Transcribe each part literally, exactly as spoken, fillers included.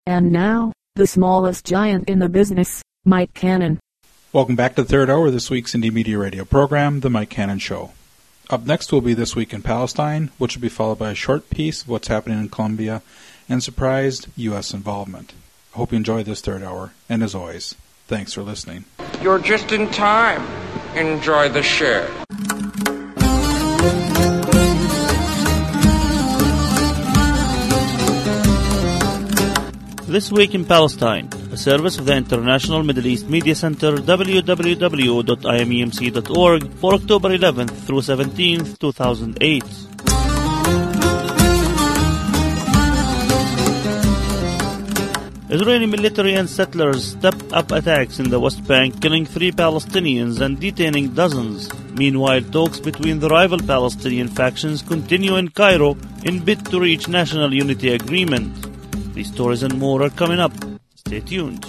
And now, the smallest giant in the business, Mike Cannon. Welcome back to the third hour of this week's Indie Media Radio program, The Mike Cannon Show. Up next will be This Week in Palestine, which will be followed by a short piece of what's happening in Colombia and surprised U S involvement. I hope you enjoy this third hour, and as always, thanks for listening. You're just in time. Enjoy the show. This Week in Palestine, a service of the International Middle East Media Center, w w w dot i m e m c dot org, for October eleventh through seventeenth, two thousand eight. Israeli military and settlers stepped up attacks in the West Bank, killing three Palestinians and detaining dozens. Meanwhile, talks between the rival Palestinian factions continue in Cairo in bid to reach national unity agreement. These stories and more are coming up. Stay tuned.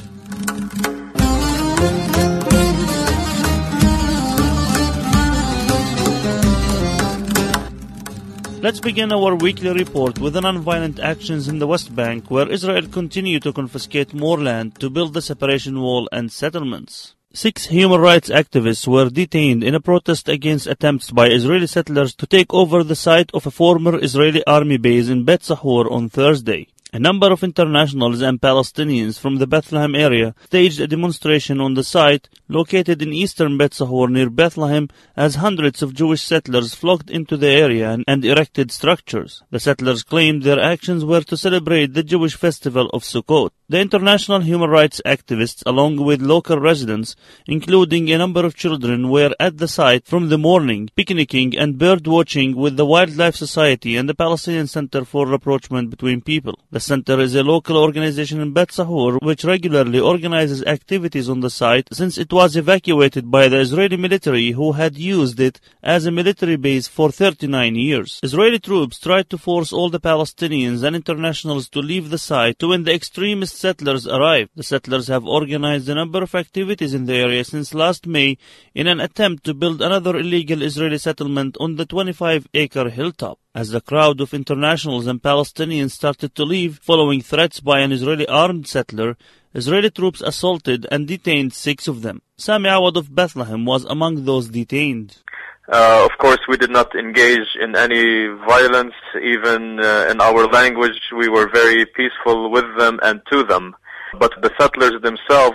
Let's begin our weekly report with the non-violent actions in the West Bank, where Israel continued to confiscate more land to build the separation wall and settlements. Six human rights activists were detained in a protest against attempts by Israeli settlers to take over the site of a former Israeli army base in Bet Sahur on Thursday. A number of internationals and Palestinians from the Bethlehem area staged a demonstration on the site located in eastern Bet Sahur near Bethlehem as hundreds of Jewish settlers flocked into the area and, and erected structures. The settlers claimed their actions were to celebrate the Jewish festival of Sukkot. The international human rights activists, along with local residents, including a number of children, were at the site from the morning, picnicking and bird watching with the Wildlife Society and the Palestinian Center for Rapprochement Between People. The center is a local organization in Bet Sahur which regularly organizes activities on the site since it was evacuated by the Israeli military, who had used it as a military base for thirty-nine years. Israeli troops tried to force all the Palestinians and internationals to leave the site to when the extremist settlers arrived. The settlers have organized a number of activities in the area since last May in an attempt to build another illegal Israeli settlement on the twenty-five acre hilltop. As the crowd of internationals and Palestinians started to leave following threats by an Israeli armed settler, Israeli troops assaulted and detained six of them. Sami Awad of Bethlehem was among those detained. Uh, of course, we did not engage in any violence. Even uh, in our language, we were very peaceful with them and to them. But the settlers themselves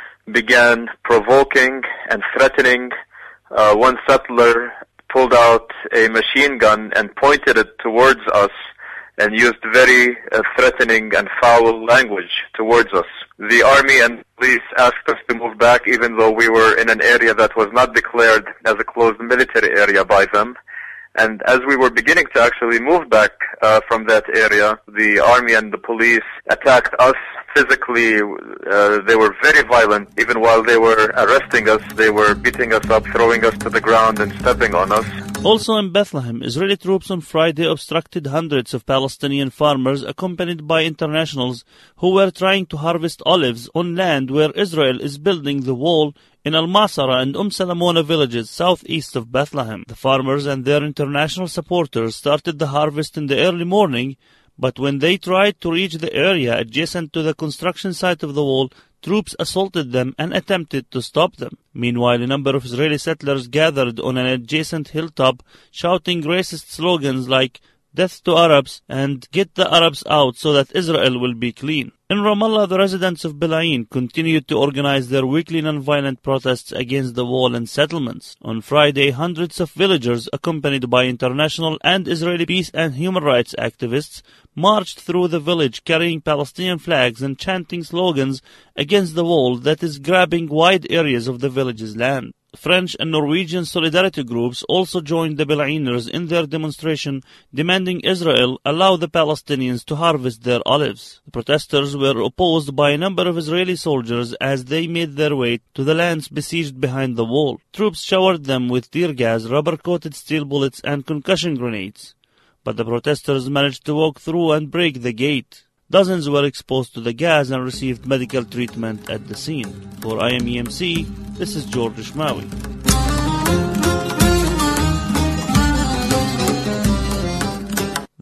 began provoking and threatening. Uh, one settler pulled out a machine gun and pointed it towards us and used very uh, threatening and foul language towards us. The army and police asked us to move back, even though we were in an area that was not declared as a closed military area by them. And as we were beginning to actually move back uh, from that area, the army and the police attacked us physically. Uh, they were very violent. Even while they were arresting us, they were beating us up, throwing us to the ground and stepping on us. Also in Bethlehem, Israeli troops on Friday obstructed hundreds of Palestinian farmers accompanied by internationals who were trying to harvest olives on land where Israel is building the wall in Al-Masara and Umm Salamona villages southeast of Bethlehem. The farmers and their international supporters started the harvest in the early morning, but when they tried to reach the area adjacent to the construction site of the wall, troops assaulted them and attempted to stop them. Meanwhile, a number of Israeli settlers gathered on an adjacent hilltop shouting racist slogans like "Death to Arabs" and "Get the Arabs out so that Israel will be clean." In Ramallah, the residents of Bilain continued to organize their weekly non-violent protests against the wall and settlements. On Friday, hundreds of villagers, accompanied by international and Israeli peace and human rights activists, marched through the village carrying Palestinian flags and chanting slogans against the wall that is grabbing wide areas of the village's land. French and Norwegian solidarity groups also joined the Bilainers in their demonstration demanding Israel allow the Palestinians to harvest their olives. The protesters were opposed by a number of Israeli soldiers as they made their way to the lands besieged behind the wall. Troops showered them with tear gas, rubber-coated steel bullets and concussion grenades. But the protesters managed to walk through and break the gate. Dozens were exposed to the gas and received medical treatment at the scene. For I M E M C, this is George Ishmawi.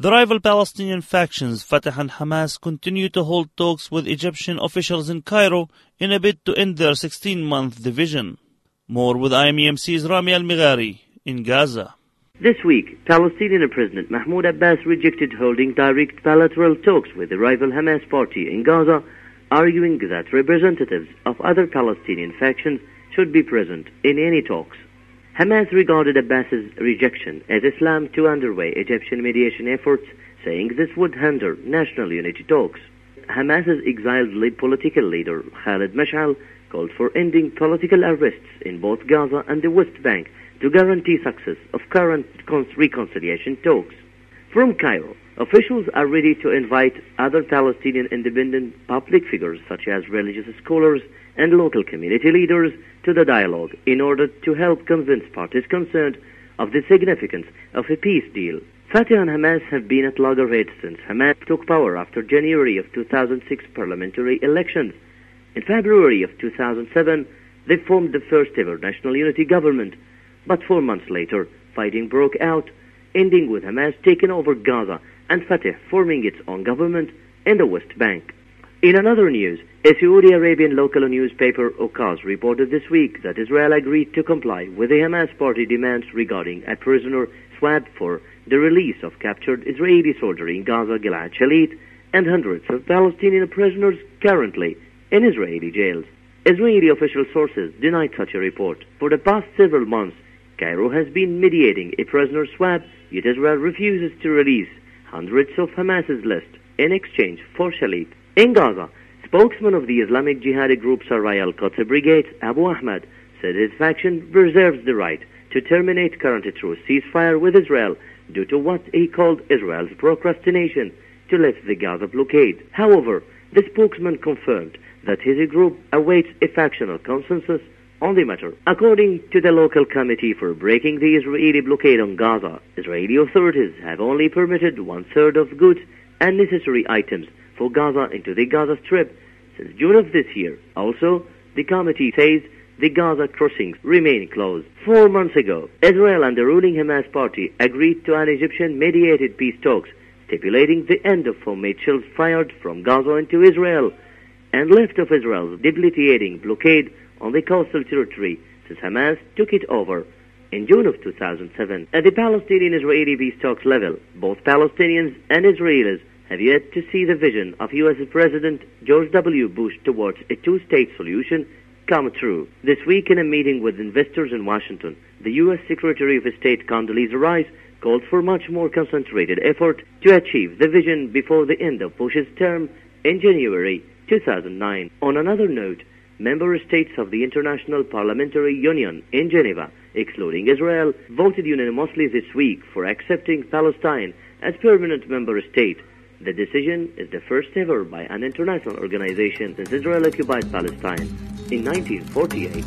The rival Palestinian factions, Fatah and Hamas, continue to hold talks with Egyptian officials in Cairo in a bid to end their sixteen-month division. More with I M E M C's Rami Al-Mighari in Gaza. This week, Palestinian President Mahmoud Abbas rejected holding direct bilateral talks with the rival Hamas party in Gaza, arguing that representatives of other Palestinian factions should be present in any talks. Hamas regarded Abbas's rejection as Islam to underway Egyptian mediation efforts, saying this would hinder national unity talks. Hamas's exiled lead political leader, Khalid Mash'al, called for ending political arrests in both Gaza and the West Bank to guarantee success of current reconciliation talks. From Cairo, officials are ready to invite other Palestinian independent public figures such as religious scholars and local community leaders to the dialogue in order to help convince parties concerned of the significance of a peace deal. Fatah and Hamas have been at loggerheads since Hamas took power after January of two thousand six parliamentary elections. In February of two thousand seven, they formed the first ever national unity government, but four months later, fighting broke out, ending with Hamas taking over Gaza and Fatah forming its own government in the West Bank. In another news, a Saudi Arabian local newspaper, Okaz, reported this week that Israel agreed to comply with the Hamas party demands regarding a prisoner swap for the release of captured Israeli soldier in Gaza, Gilad Shalit, and hundreds of Palestinian prisoners currently in Israeli jails. Israeli official sources denied such a report. For the past several months, Cairo has been mediating a prisoner swap, yet Israel refuses to release hundreds of Hamas's list in exchange for Shalit. In Gaza, spokesman of the Islamic Jihadi group Saraya al-Quds Brigade, Abu Ahmad, said his faction reserves the right to terminate current truce ceasefire with Israel due to what he called Israel's procrastination to lift the Gaza blockade. However, the spokesman confirmed that his group awaits a factional consensus on the matter. According to the local committee for breaking the Israeli blockade on Gaza, Israeli authorities have only permitted one-third of goods and necessary items for Gaza into the Gaza Strip since June of this year. Also, the committee says the Gaza crossings remain closed. Four months ago, Israel and the ruling Hamas party agreed to an Egyptian-mediated peace talks, stipulating the end of homemade shells fired from Gaza into Israel and lift of Israel's debilitating blockade on the coastal territory since Hamas took it over in June of two thousand seven. At the Palestinian-Israeli peace talks level, both Palestinians and Israelis have yet to see the vision of U S President George W. Bush towards a two-state solution come true. This week, in a meeting with investors in Washington, the U S Secretary of State Condoleezza Rice called for much more concentrated effort to achieve the vision before the end of Bush's term in January two thousand nine. On another note, member states of the International Parliamentary Union in Geneva, excluding Israel, voted unanimously this week for accepting Palestine as permanent member state. The decision is the first ever by an international organization since Israel occupied Palestine in nineteen forty-eight.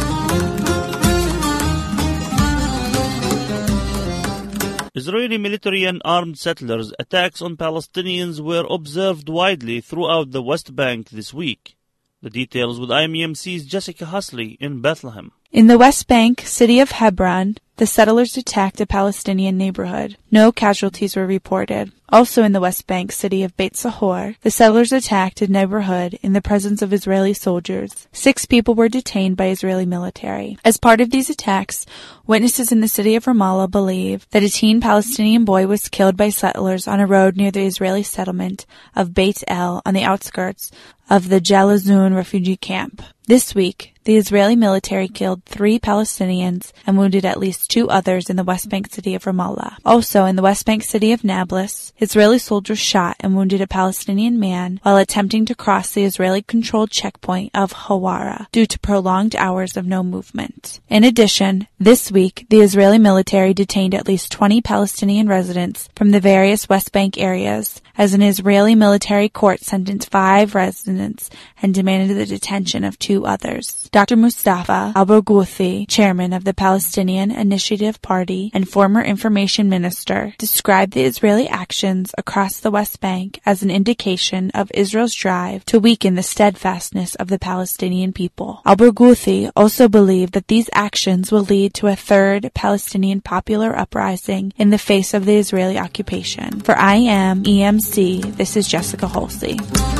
Israeli military and armed settlers attacks on Palestinians were observed widely throughout the West Bank this week. The details with I M E M C's Jessica Husley in Bethlehem. In the West Bank city of Hebron, the settlers attacked a Palestinian neighborhood. No casualties were reported. Also in the West Bank city of Beit Sahor, the settlers attacked a neighborhood in the presence of Israeli soldiers. Six people were detained by Israeli military. As part of these attacks, witnesses in the city of Ramallah believe that a teen Palestinian boy was killed by settlers on a road near the Israeli settlement of Beit El on the outskirts of the Jalazun refugee camp. This week, the Israeli military killed three Palestinians and wounded at least two others in the West Bank city of Ramallah. Also, in the West Bank city of Nablus, Israeli soldiers shot and wounded a Palestinian man while attempting to cross the Israeli-controlled checkpoint of Hawara due to prolonged hours of no movement. In addition, this week, the Israeli military detained at least twenty Palestinian residents from the various West Bank areas, as an Israeli military court sentenced five residents and demanded the detention of two others. Doctor Mustafa al-Barghouthi, chairman of the Palestinian Initiative Party and former information minister, described the Israeli actions across the West Bank as an indication of Israel's drive to weaken the steadfastness of the Palestinian people. Al-Barghouthi also believed that these actions will lead to a third Palestinian popular uprising in the face of the Israeli occupation. For I am E M C, this is Jessica Holsey.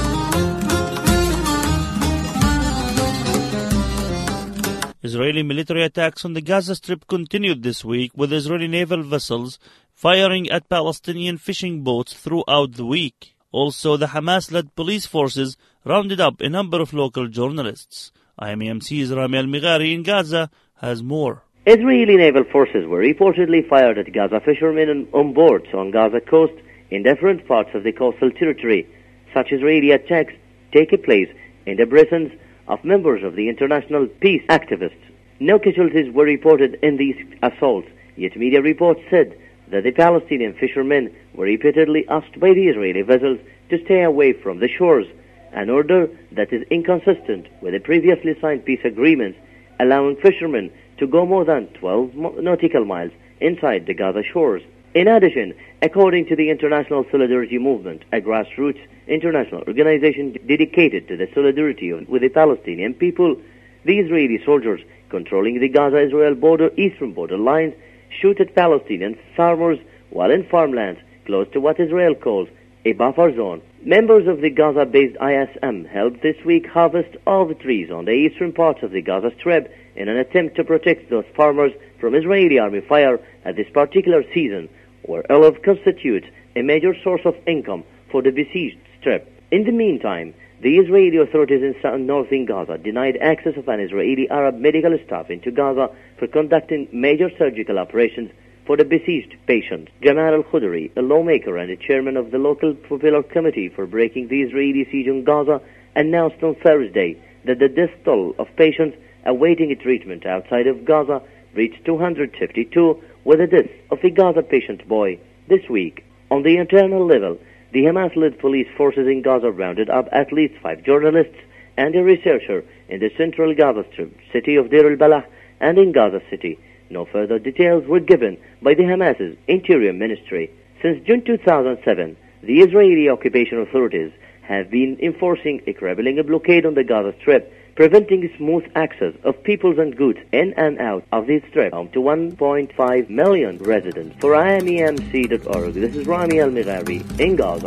Israeli military attacks on the Gaza Strip continued this week, with Israeli naval vessels firing at Palestinian fishing boats throughout the week. Also, the Hamas-led police forces rounded up a number of local journalists. I M E M C's Rami Al-Mighari in Gaza has more. Israeli naval forces were reportedly fired at Gaza fishermen on boards on Gaza coast in different parts of the coastal territory. Such Israeli attacks take place in the presence of members of the international peace activists. No casualties were reported in these assaults, yet media reports said that the Palestinian fishermen were repeatedly asked by the Israeli vessels to stay away from the shores, an order that is inconsistent with the previously signed peace agreements allowing fishermen to go more than twelve nautical miles inside the Gaza shores. In addition, according to the International Solidarity Movement, a grassroots international organization dedicated to the solidarity of, with the Palestinian people, the Israeli soldiers controlling the Gaza-Israel border eastern border lines shoot at Palestinian farmers while in farmlands close to what Israel calls a buffer zone. Members of the Gaza-based I S M helped this week harvest all the trees on the eastern parts of the Gaza Strip in an attempt to protect those farmers from Israeli army fire at this particular season, where olive constitutes a major source of income for the besieged Strip. In the meantime, the Israeli authorities in south and northern Gaza denied access of an Israeli Arab medical staff into Gaza for conducting major surgical operations for the besieged patients. Jamal al-Khudri, a lawmaker and a chairman of the local popular committee for breaking the Israeli siege on Gaza, announced on Thursday that the death toll of patients awaiting a treatment outside of Gaza reached two hundred fifty-two, with the death of a Gaza patient boy this week. On the internal level, the Hamas-led police forces in Gaza rounded up at least five journalists and a researcher in the central Gaza Strip city of Deir al-Balah and in Gaza City. No further details were given by the Hamas's Interior Ministry. Since June two thousand seven, the Israeli occupation authorities have been enforcing a crippling blockade on the Gaza Strip, preventing smooth access of people and goods in and out of the Strip, home to one point five million residents. For I M E M C dot org, this is Rami Al-Mighari in Gaza.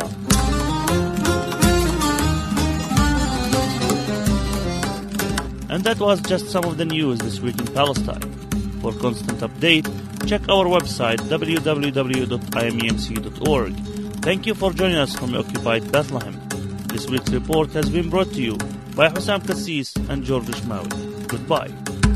And that was just some of the news this week in Palestine. For constant update, check our website w w w dot i m e m c dot org. Thank you for joining us from occupied Bethlehem. This week's report has been brought to you by Hussam Kassis and George Shmawi. Goodbye.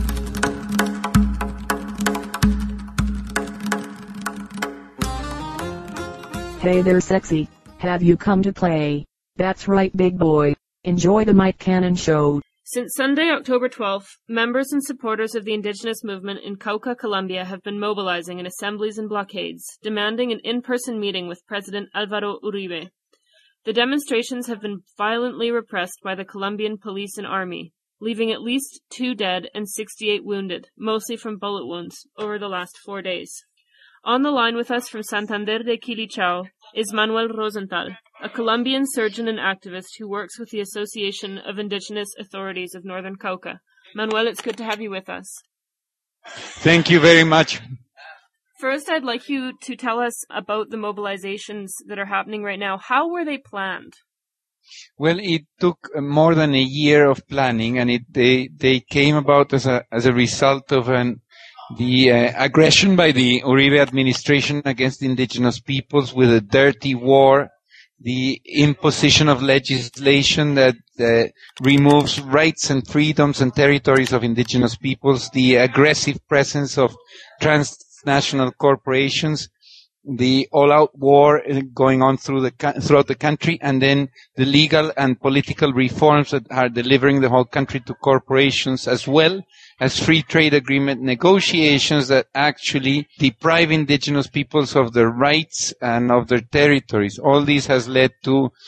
Hey there, sexy. Have you come to play? That's right, big boy. Enjoy the Mike Cannon Show. Since Sunday, October twelfth, members and supporters of the indigenous movement in Cauca, Colombia have been mobilizing in assemblies and blockades, demanding an in-person meeting with President Álvaro Uribe. The demonstrations have been violently repressed by the Colombian police and army, leaving at least two dead and sixty-eight wounded, mostly from bullet wounds, over the last four days. On the line with us from Santander de Quilichao is Manuel Rosenthal, a Colombian surgeon and activist who works with the Association of Indigenous Authorities of Northern Cauca. Manuel, it's good to have you with us. Thank you very much. First, I'd like you to tell us about the mobilizations that are happening right now. How were they planned? Well, it took more than a year of planning, and it they they came about as a as a result of an the uh, aggression by the Uribe administration against indigenous peoples with a dirty war, the imposition of legislation that uh, removes rights and freedoms and territories of indigenous peoples, the aggressive presence of transnational corporations, the all-out war going on through the throughout the country, and then the legal and political reforms that are delivering the whole country to corporations, as well as free trade agreement negotiations that actually deprive indigenous peoples of their rights and of their territories. All this has led to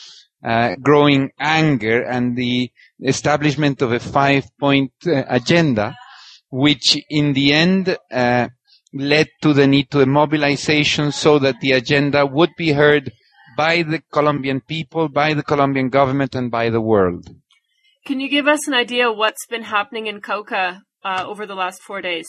uh, growing anger and the establishment of a five-point uh, agenda, which in the end uh, led to the need to a mobilization so that the agenda would be heard by the Colombian people, by the Colombian government, and by the world. Can you give us an idea of what's been happening in Cauca uh, over the last four days?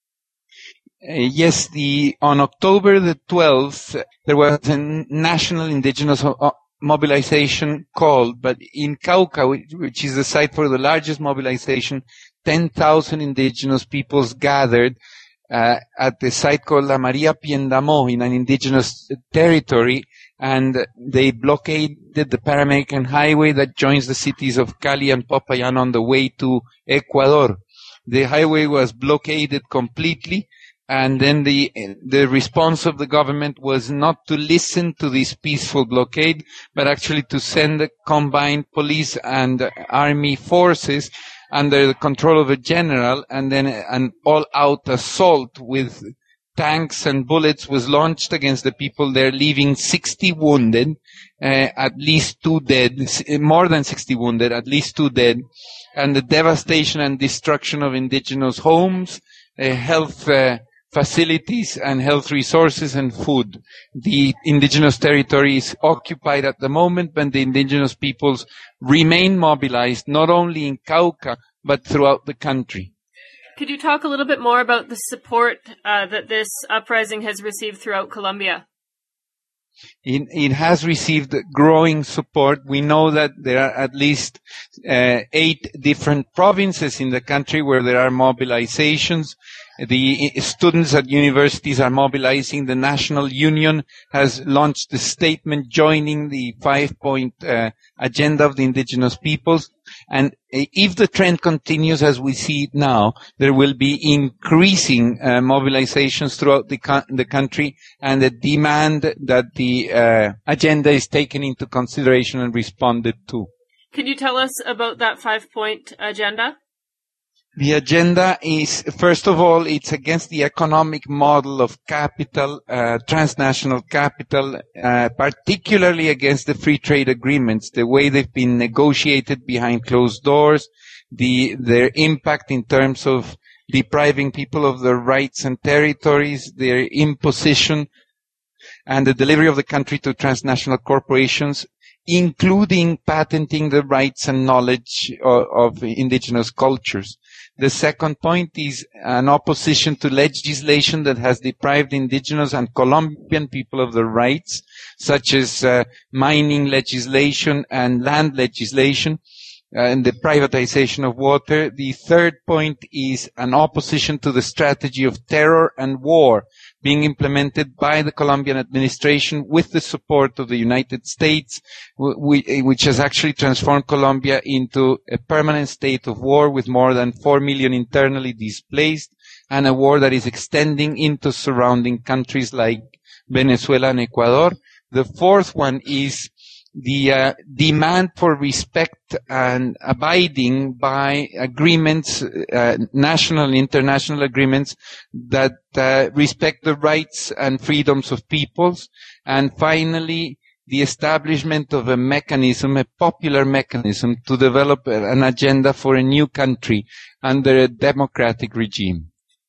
Uh, yes, the on October the twelfth, there was a national indigenous ho- mobilization called, but in Cauca, which, which is the site for the largest mobilization, ten thousand indigenous peoples gathered uh, at the site called La Maria Piendamó in an indigenous territory, and they blockaded the Pan-American highway that joins the cities of Cali and Popayán on the way to Ecuador. The highway was blockaded completely, and then the the response of the government was not to listen to this peaceful blockade, but actually to send combined police and army forces under the control of a general, and then an all-out assault with tanks and bullets was launched against the people there, leaving sixty wounded, uh, at least two dead, more than sixty wounded, at least two dead, and the devastation and destruction of indigenous homes, uh, health uh, facilities and health resources and food. The indigenous territory is occupied at the moment, but the indigenous peoples remain mobilized not only in Cauca, but throughout the country. Could you talk a little bit more about the support uh, that this uprising has received throughout Colombia? It, it has received growing support. We know that there are at least uh, eight different provinces in the country where there are mobilizations. The students at universities are mobilizing. The National Union has launched a statement joining the five-point uh, agenda of the indigenous peoples. And if the trend continues as we see it now, there will be increasing uh, mobilizations throughout the, co- the country, and the demand that the uh, agenda is taken into consideration and responded to. Can you tell us about that five-point agenda? The agenda is, first of all, it's against the economic model of capital, uh, transnational capital, uh, particularly against the free trade agreements, the way they've been negotiated behind closed doors, the, their impact in terms of depriving people of their rights and territories, their imposition, and the delivery of the country to transnational corporations, including patenting the rights and knowledge of, of indigenous cultures. The second point is an opposition to legislation that has deprived indigenous and Colombian people of their rights, such as uh, mining legislation and land legislation, uh, and the privatization of water. The third point is an opposition to the strategy of terror and war being implemented by the Colombian administration with the support of the United States, which has actually transformed Colombia into a permanent state of war with more than four million internally displaced, and a war that is extending into surrounding countries like Venezuela and Ecuador. The fourth one is the uh, demand for respect and abiding by agreements, uh, national and international agreements that uh, respect the rights and freedoms of peoples. And finally, the establishment of a mechanism, a popular mechanism, to develop an agenda for a new country under a democratic regime.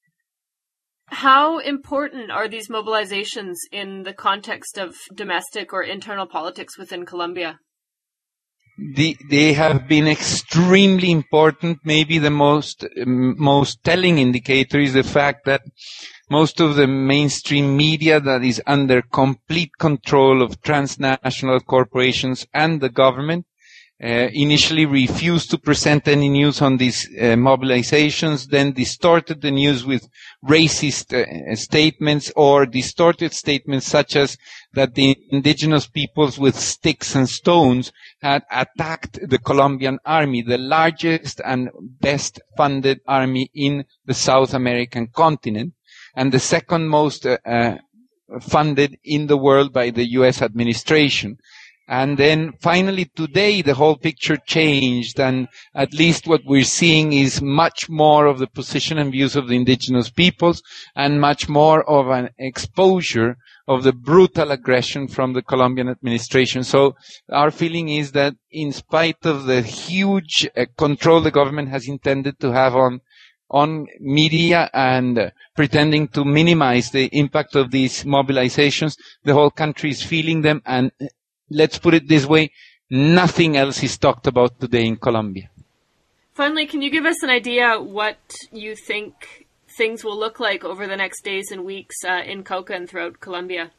How important are these mobilizations in the context of domestic or internal politics within Colombia? The, they have been extremely important. Maybe the most most telling indicator is the fact that most of the mainstream media that is under complete control of transnational corporations and the government Uh, initially refused to present any news on these uh, mobilizations, then distorted the news with racist uh, statements or distorted statements such as that the indigenous peoples with sticks and stones had attacked the Colombian army, the largest and best funded army in the South American continent, and the second most uh, uh, funded in the world by the U S administration. And then finally today, the whole picture changed, and at least what we're seeing is much more of the position and views of the indigenous peoples and much more of an exposure of the brutal aggression from the Colombian administration. So our feeling is that in spite of the huge uh, control the government has intended to have on on media and uh, pretending to minimize the impact of these mobilizations, the whole country is feeling them, and let's put it this way, nothing else is talked about today in Colombia. Finally, can you give us an idea what you think things will look like over the next days and weeks uh, in Cauca and throughout Colombia?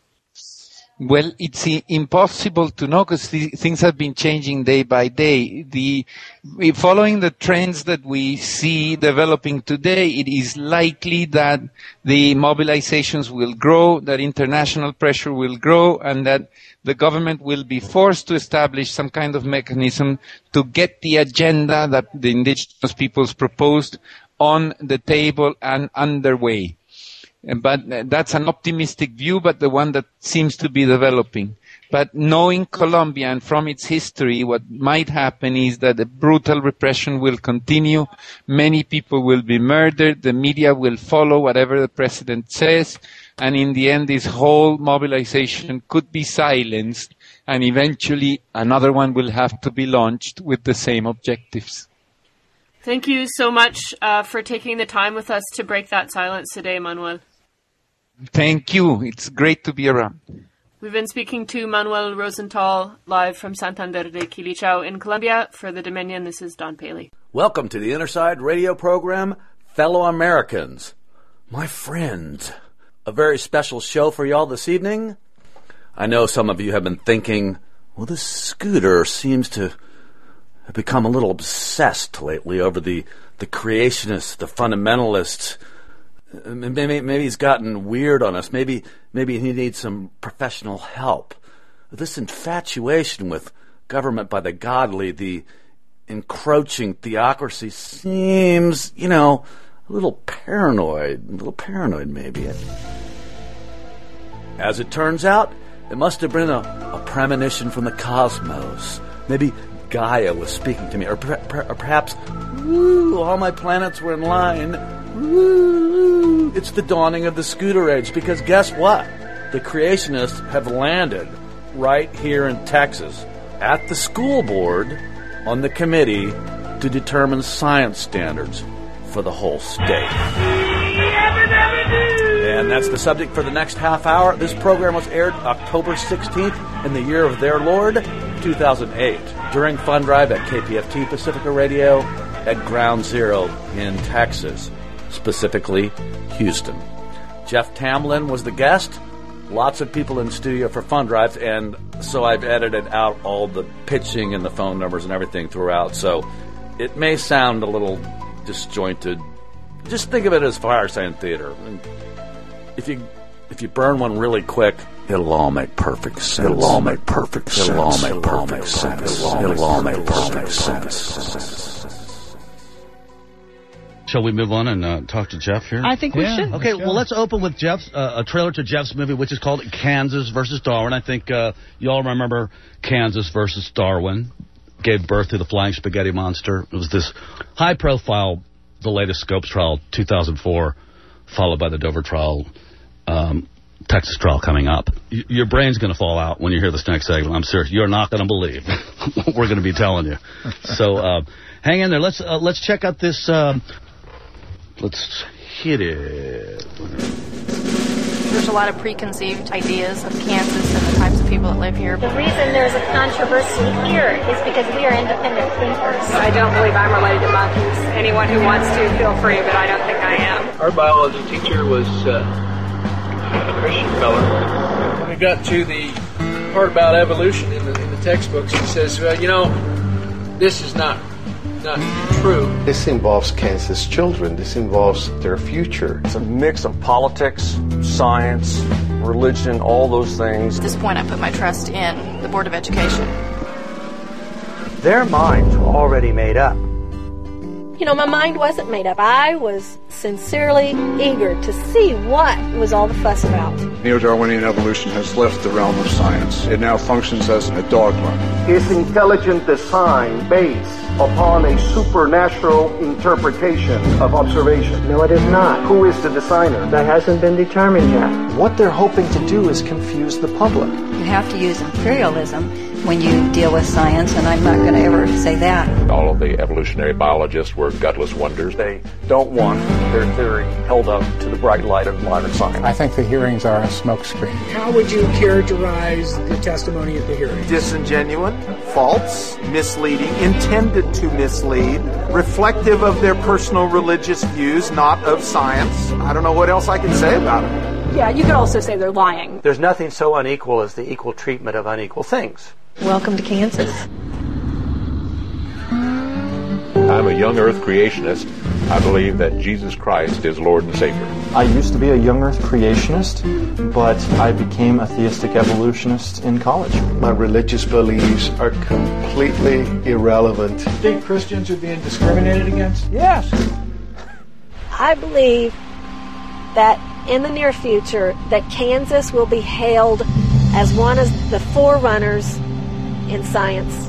Well, it's i- impossible to know because things have been changing day by day. The we- following the trends that we see developing today, it is likely that the mobilizations will grow, that international pressure will grow, and that the government will be forced to establish some kind of mechanism to get the agenda that the indigenous peoples proposed on the table and underway. But that's an optimistic view, but the one that seems to be developing. But knowing Colombia and from its history, what might happen is that the brutal repression will continue. Many people will be murdered. The media will follow whatever the president says. And in the end, this whole mobilization could be silenced. And eventually another one will have to be launched with the same objectives. Thank you so much uh, for taking the time with us to break that silence today, Manuel. Thank you. It's great to be around. We've been speaking to Manuel Rosenthal live from Santander de Quilichao in Colombia. For the Dominion, this is Don Paley. Welcome to the Innerside radio program, fellow Americans, my friends. A very special show for y'all this evening. I know some of you have been thinking, well, this Scooter seems to have become a little obsessed lately over the, the creationists, the fundamentalists. Maybe, maybe he's gotten weird on us. Maybe, maybe he needs some professional help. This infatuation with government by the godly, the encroaching theocracy seems, you know, a little paranoid, a little paranoid maybe. As it turns out, it must have been a, a premonition from the cosmos. Maybe Gaia was speaking to me, or, per, per, or perhaps, woo, all my planets were in line. Woo, it's the dawning of the Scooter age, because guess what? The creationists have landed right here in Texas at the school board on the committee to determine science standards for the whole state. And that's the subject for the next half hour. This program was aired October sixteenth in the year of their Lord, two thousand eight, during Fund Drive at K P F T Pacifica Radio at Ground Zero in Texas, specifically Houston. Jeff Tamlin was the guest. Lots of people in studio for Fund Drive, and so I've edited out all the pitching and the phone numbers and everything throughout, so it may sound a little disjointed. Just think of it as fireside theater. If you if you burn one really quick, it'll all make perfect sense. It'll all make perfect sense. It'll all make perfect sense. It'll all make perfect sense. Shall we move on and uh, talk to Jeff here? I think we yeah, should. Okay, well, let's open with Jeff's uh, a trailer to Jeff's movie, which is called Kansas versus Darwin. I think uh, you all remember Kansas versus Darwin. Gave birth to the Flying Spaghetti Monster. It was this high-profile, the latest Scopes trial, two thousand four, followed by the Dover trial, um, Texas trial coming up. Y- your brain's going to fall out when you hear this next segment. I'm serious. You're not going to believe what we're going to be telling you. So uh, hang in there. Let's uh, let's check out this. Um, let's hit it. There's a lot of preconceived ideas of Kansas and the types of people that live here. The reason there's a controversy here is because we are independent thinkers. I don't believe I'm related to monkeys. Anyone who wants to, feel free, but I don't think I am. Our biology teacher was uh, a Christian fellow. When we got to the part about evolution in the, in the textbooks, he says, well, you know, this is not not true. This involves Kansas children. This involves their future. It's a mix of politics, science, religion, all those things. At this point, I put my trust in the Board of Education. Their minds were already made up. You know, my mind wasn't made up. I was sincerely eager to see what was all the fuss about. Neo-Darwinian evolution has left the realm of science. It now functions as a dogma. Is intelligent design based upon a supernatural interpretation of observation? No, it is not. Who is the designer? That hasn't been determined yet. What they're hoping to do is confuse the public. You have to use imperialism when you deal with science, and I'm not going to ever say that. All of the evolutionary biologists were gutless wonders. They don't want their theory held up to the bright light of modern science. I think the hearings are a smokescreen. How would you characterize the testimony at the hearing? Disingenuous, false, misleading, intended to mislead, reflective of their personal religious views, not of science. I don't know what else I can say about it. Yeah, you could also say they're lying. There's nothing so unequal as the equal treatment of unequal things. Welcome to Kansas. I'm a young earth creationist. I believe that Jesus Christ is Lord and Savior. I used to be a young earth creationist, but I became a theistic evolutionist in college. My religious beliefs are completely irrelevant. Do you think Christians are being discriminated against? Yes. I believe that in the near future that Kansas will be hailed as one of the forerunners in science.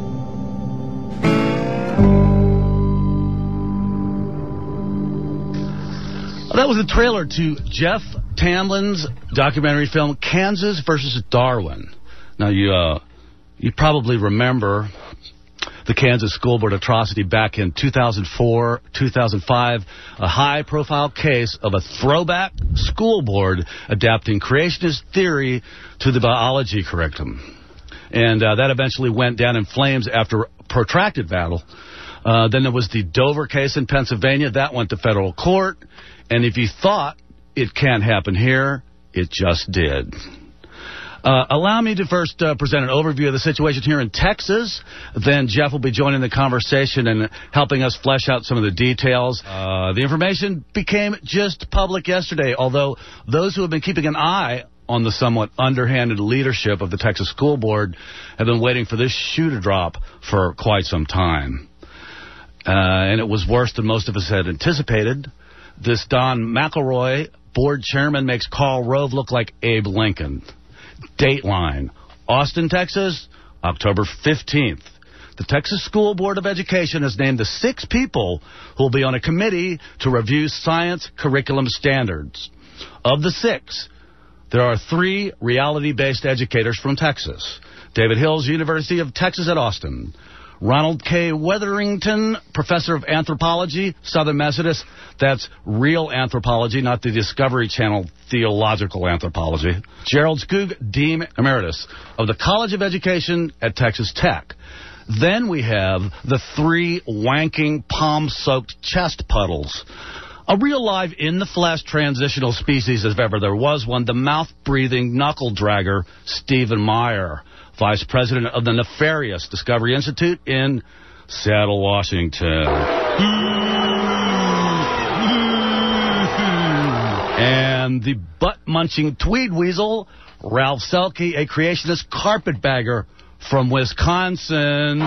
Well, that was the trailer to Jeff Tamlin's documentary film Kansas versus Darwin. Now, you uh, you probably remember the Kansas School Board atrocity back in two thousand four, two thousand five, a high-profile case of a throwback school board adapting creationist theory to the biology curriculum. And uh, that eventually went down in flames after a protracted battle. Uh, then there was the Dover case in Pennsylvania. That went to federal court. And if you thought it can't happen here, it just did. Uh, allow me to first uh, present an overview of the situation here in Texas. Then Jeff will be joining the conversation and helping us flesh out some of the details. Uh, the information became just public yesterday, although those who have been keeping an eye on the somewhat underhanded leadership of the Texas School Board have been waiting for this shoe to drop for quite some time. Uh, and it was worse than most of us had anticipated. This Don McElroy, board chairman, makes Karl Rove look like Abe Lincoln. Dateline, Austin, Texas, October fifteenth. The Texas School Board of Education has named the six people who will be on a committee to review science curriculum standards. Of the six, there are three reality-based educators from Texas. David Hills, University of Texas at Austin. Ronald K. Wetherington, professor of anthropology, Southern Methodist. That's real anthropology, not the Discovery Channel theological anthropology. Gerald Skoog, Dean Emeritus of the College of Education at Texas Tech. Then we have the three wanking, palm-soaked chest puddles. A real live, in-the-flesh transitional species, if ever there was one, the mouth-breathing knuckle-dragger Stephen Meyer, vice president of the nefarious Discovery Institute in Seattle, Washington. And the butt-munching tweed weasel, Ralph Selke, a creationist carpetbagger from Wisconsin.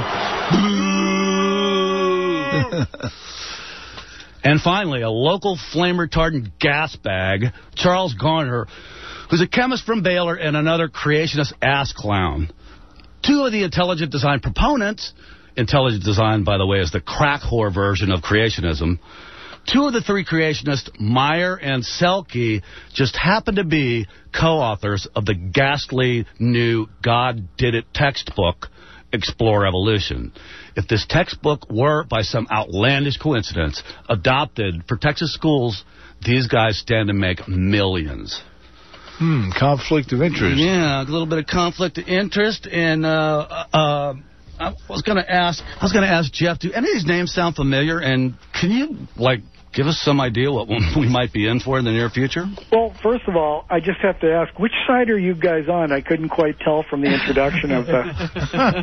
And finally, a local flame-retardant gas bag, Charles Garner, who's a chemist from Baylor and another creationist ass clown. Two of the intelligent design proponents, intelligent design, by the way, is the crack whore version of creationism. Two of the three creationists, Meyer and Selke, just happen to be co-authors of the ghastly new God Did It textbook, Explore Evolution. If this textbook were, by some outlandish coincidence, adopted for Texas schools, these guys stand to make millions. Hmm, conflict of interest. Yeah, a little bit of conflict of interest. And uh, uh, I was going to ask, I was going to ask Jeff, do any of these names sound familiar? And can you, like, give us some idea what we might be in for in the near future? Well, first of all, I just have to ask, which side are you guys on? I couldn't quite tell from the introduction of the...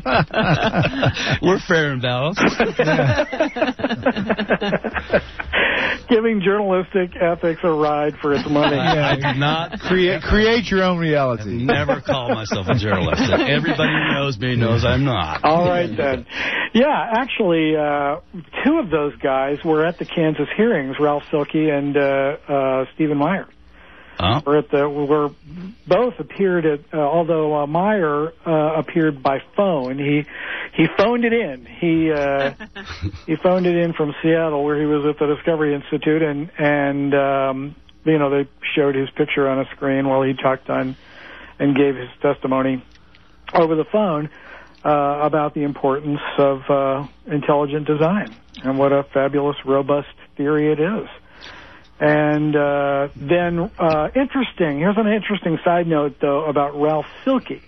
We're fair and balanced. giving journalistic ethics a ride for its money. I, I did not create create your own reality. I never call myself a journalist. Everybody who knows me knows I'm not. All right, then. Yeah, actually, uh, two of those guys were at the Kansas hearings, Ralph Silke and uh, uh, Stephen Meyer. Huh? Were at the were both appeared at uh, although uh, Meyer uh, appeared by phone. He he phoned it in. He uh, he phoned it in from Seattle, where he was at the Discovery Institute, and and um, you know they showed his picture on a screen while he talked on and gave his testimony over the phone uh, about the importance of uh, intelligent design and what a fabulous, robust theory it is. And uh, then, uh, interesting, here's an interesting side note, though, about Ralph Silke.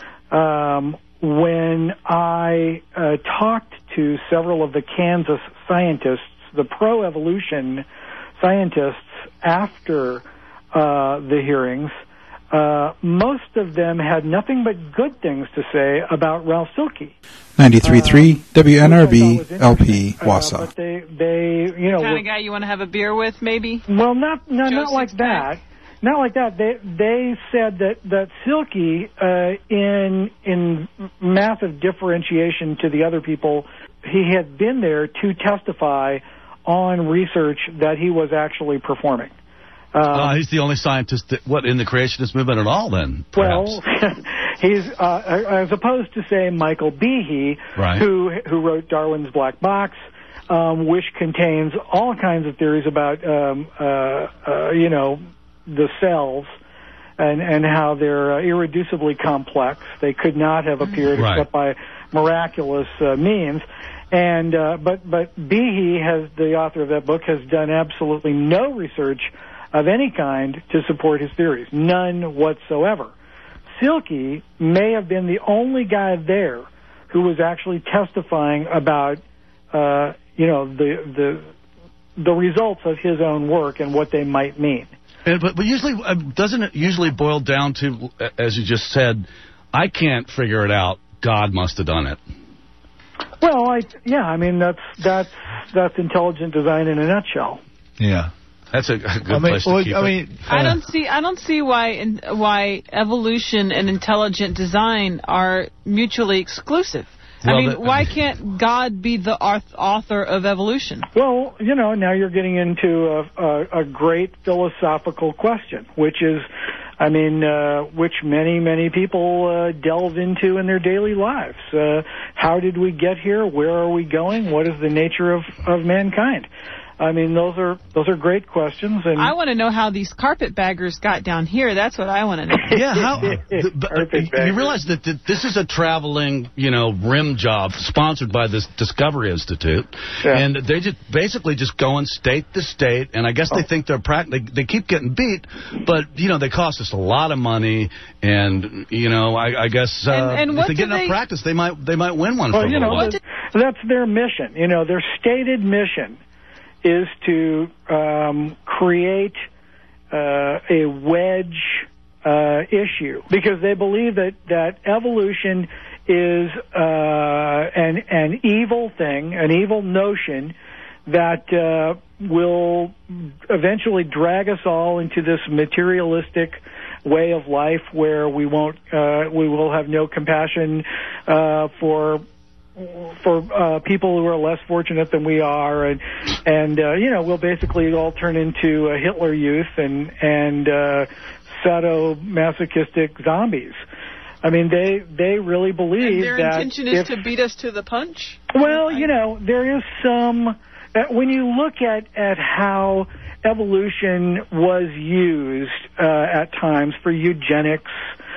Um, when I uh, talked to several of the Kansas scientists, the pro-evolution scientists, after uh, the hearings, uh, most of them had nothing but good things to say about Ralph Silke. ninety-three point three uh, W N R B L P Wausau. Uh, but they, they, you know, the kind of guy you want to have a beer with, maybe. Well, not, no, not like Sixpack. that. Not like that. They, they said that that Silke, uh, in in massive differentiation to the other people, he had been there to testify on research that he was actually performing. Um, uh, he's the only scientist that, what, in the creationist movement at all, then, perhaps? Well, he's, uh, as opposed to, say, Michael Behe, right. who who wrote Darwin's Black Box, um, which contains all kinds of theories about, um, uh, uh, you know, the cells and, and how they're uh, irreducibly complex. They could not have appeared right. except by miraculous uh, means. And uh, but but Behe, has the author of that book, has done absolutely no research of any kind to support his theories, none whatsoever. Silke may have been the only guy there who was actually testifying about, uh, you know, the the the results of his own work and what they might mean. And, but, but usually, uh, doesn't it usually boil down to, as you just said, I can't figure it out. God must have done it. Well, I, yeah, I mean that's that's that's intelligent design in a nutshell. Yeah. That's a good I mean, place to well, keep I it. mean, uh, I don't see. I don't see why in, why evolution and intelligent design are mutually exclusive. Well, I mean, the, why can't God be the author of evolution? Well, you know, now you're getting into a, a, a great philosophical question, which is, I mean, uh, which many, many people uh, delve into in their daily lives. Uh, how did we get here? Where are we going? What is the nature of, of mankind? I mean, those are those are great questions. And I want to know how these carpetbaggers got down here. That's what I want to know. Yeah, how? the, but, you realize that th this is a traveling, you know, rim job sponsored by this Discovery Institute, yeah. and they just basically just going state to state. And I guess they think they're prac they, they keep getting beat, but you know they cost us a lot of money. And you know, I, I guess uh, and, and if they get enough they... practice, they might they might win one. Well, for you a know, while. that's, that's their mission. You know, their stated mission is to um, create uh, a wedge uh, issue, because they believe that, that evolution is uh, an, an evil thing, an evil notion that uh, will eventually drag us all into this materialistic way of life where we won't, uh, we will have no compassion uh, for for uh, people who are less fortunate than we are, and and uh, you know, we'll basically all turn into uh, Hitler Youth and and uh, sadomasochistic zombies. I mean, they they really believe and their that intention is if, to beat us to the punch. Well, you know, there is some uh, when you look at at how evolution was used uh, at times for eugenics.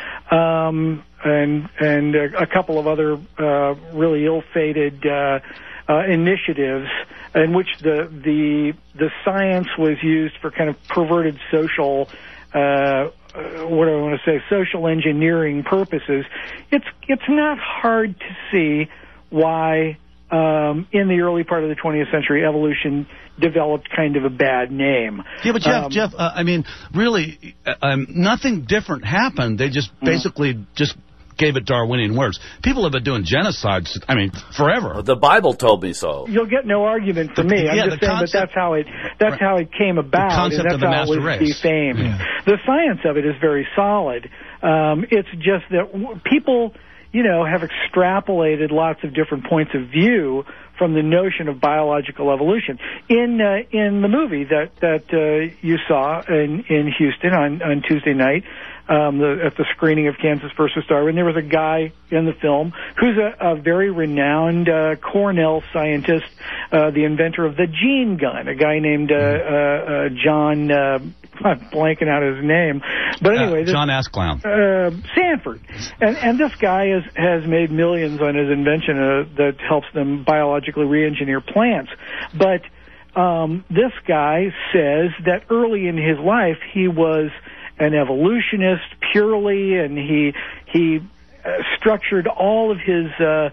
Um, and and a, a couple of other uh, really ill-fated uh, uh, initiatives in which the the the science was used for kind of perverted social, uh, what do I want to say, social engineering purposes. It's it's not hard to see why um, in the early part of the twentieth century evolution developed kind of a bad name. Yeah, but Jeff, um, Jeff, uh, I mean, really, uh, um, nothing different happened. They just basically mm. just gave it Darwinian words. People have been doing genocides, I mean, forever. The Bible told me so. You'll get no argument from me. I'm yeah, just saying concept, that that's how it that's right. how it came about. The concept and that's of the how master it was race. defamed. Yeah. The science of it is very solid. Um, it's just that w- people, you know, have extrapolated lots of different points of view from the notion of biological evolution. In uh, in the movie that that uh, you saw in in Houston on on Tuesday night, um, the, at the screening of Kansas versus Darwin, there was a guy in the film who's a, a very renowned uh, Cornell scientist, uh, the inventor of the gene gun, a guy named uh, uh, uh, John. Uh, I'm blanking out his name, but anyway, uh, this, John Askclown, uh, Sanford, and and this guy is, has made millions on his invention uh, that helps them biologically re-engineer plants. But um, this guy says that early in his life he was an evolutionist purely, and he he uh, structured all of his uh,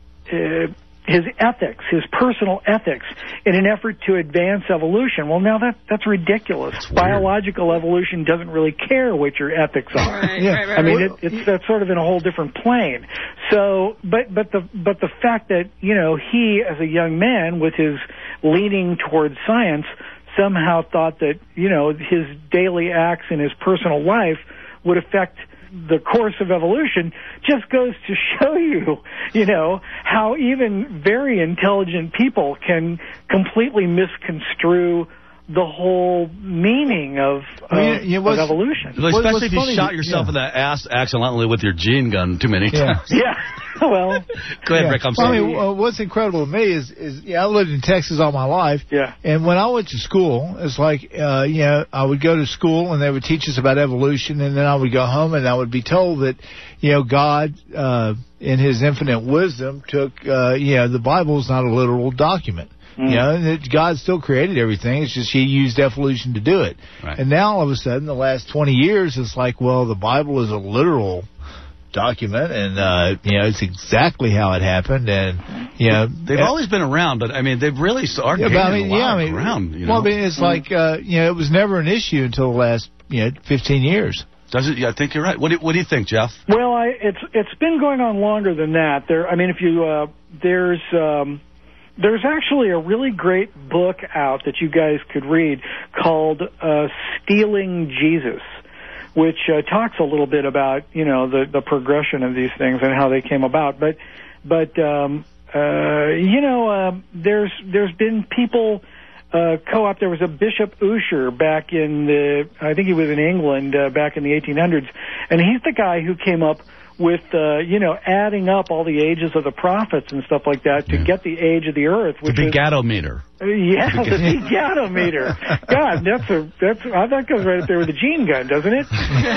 uh, his ethics, his personal ethics, in an effort to advance evolution. Well, now that that's ridiculous. That's Biological evolution doesn't really care what your ethics are. Right, yeah. right, right, I mean, right. it, it's that's sort of in a whole different plane. So, but but the but the fact that, you know, he as a young man with his leaning towards science somehow thought that, you know, his daily acts in his personal life would affect the course of evolution just goes to show you, you know, how even very intelligent people can completely misconstrue the whole meaning of, of, I mean, you know, of evolution. Well, especially if you shot yourself yeah. in the ass accidentally with your gene gun too many yeah. times. Yeah. Well, go ahead, yeah. Rick. I'm well, sorry. I mean, uh, what's incredible to me is, is yeah, I lived in Texas all my life. Yeah. And when I went to school, it's like, uh, you know, I would go to school and they would teach us about evolution, and then I would go home and I would be told that, you know, God, uh, in His infinite wisdom, took, uh, you know, the Bible is not a literal document. Mm. You know, and that God still created everything. It's just He used evolution to do it. Right. And now all of a sudden, the last twenty years, it's like, well, the Bible is a literal document, and uh, you know, it's exactly how it happened. And you know, they've uh, always been around, but I mean, they've really started yeah, gaining I mean, a lot yeah, I mean, around. You know? Well, I mean, it's mm. like uh, you know, it was never an issue until the last you know fifteen years. Does it? Yeah, I think you're right. What do, what do you think, Jeff? Well, I, it's it's been going on longer than that. There, I mean, if you uh, there's. Um, There's actually a really great book out that you guys could read called uh, Stealing Jesus, which uh, talks a little bit about, you know, the, the progression of these things and how they came about. But, but um, uh, you know, uh, there's there's been people uh, co-op. There was a Bishop Ussher back in the, I think he was in England uh, back in the eighteen hundreds, and he's the guy who came up with, uh, you know, adding up all the ages of the prophets and stuff like that to yeah. get the age of the earth. Which the begatometer. Uh, yeah, the begatometer. God, that's a, that's, uh, that goes right up there with the gene gun, doesn't it?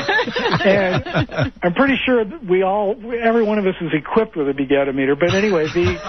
And I'm pretty sure that we all, every one of us is equipped with a begatometer. But anyway, the,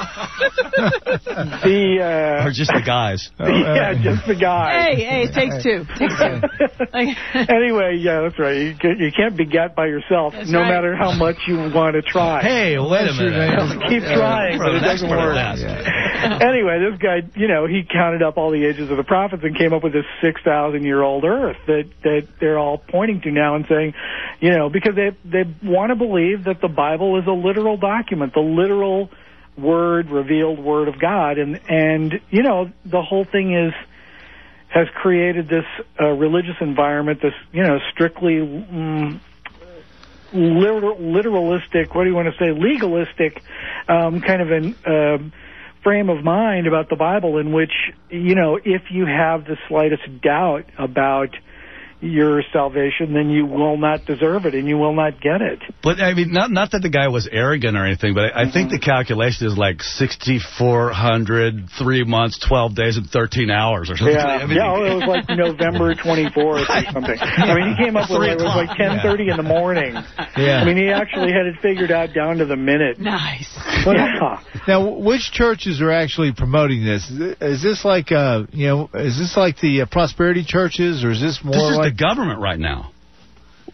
the, uh. Or just the guys. Yeah, just the guys. Hey, hey, it takes two. Takes two. Anyway, yeah, that's right. You, can, you can't beget by yourself, that's no right. matter how much you want to try. Hey, wait a minute. Keep trying, but it doesn't work. Yeah. Anyway, this guy, you know, he counted up all the ages of the prophets and came up with this six thousand year old Earth that that they're all pointing to now and saying, you know, because they they want to believe that the Bible is a literal document, the literal word, revealed word of God, and and you know, the whole thing is has created this uh, religious environment, this, you know, strictly. Um, Literal, literalistic, what do you want to say, legalistic um, kind of an um, frame of mind about the Bible, in which, you know, if you have the slightest doubt about your salvation, then you will not deserve it and you will not get it. But, I mean, not not that the guy was arrogant or anything, but I, I mm-hmm. think the calculation is like sixty-four hundred, three months, twelve days, and thirteen hours or something. Yeah, I mean, yeah it was like November twenty-fourth or something. I mean, he came up with it, it was like ten thirty yeah. in the morning. Yeah. I mean, he actually had it figured out down to the minute. Nice. Yeah. Now, which churches are actually promoting this? Is this like, uh, you know, is this like the uh, prosperity churches, or is this more this is like... the government right now.